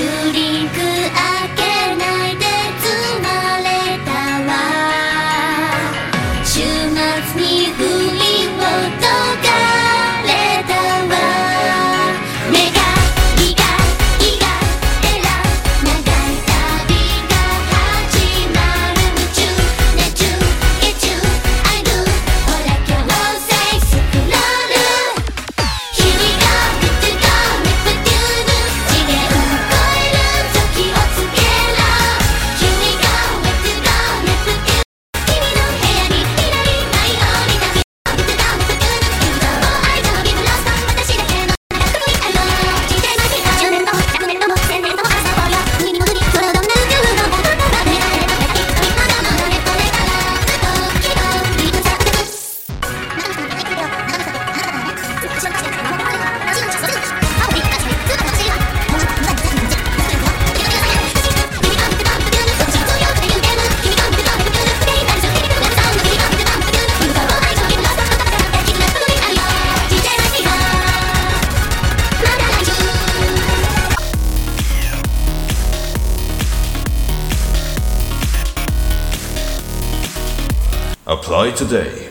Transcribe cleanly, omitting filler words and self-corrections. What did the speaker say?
ドリンク開けないで積まれたわ。週末に振りほどかれたわ。願いがいがえら長い旅が始まる。夢中熱中月中I do ほら強制スクロール。Here we go let's goネプテューヌ次元超える時を告げろ。Here we go let's goネプテューヌ君の部屋にいられないようにだけLet's goネプテューヌ君と愛とビブロスト私だけの長く恋ある人生の日が10年とも100年とも1000年とも朝ぼうよ海に戻りそれをどんな宇宙のことだかねられただけ飛び込んだものねこれからずっと君とリートさってく Apply today.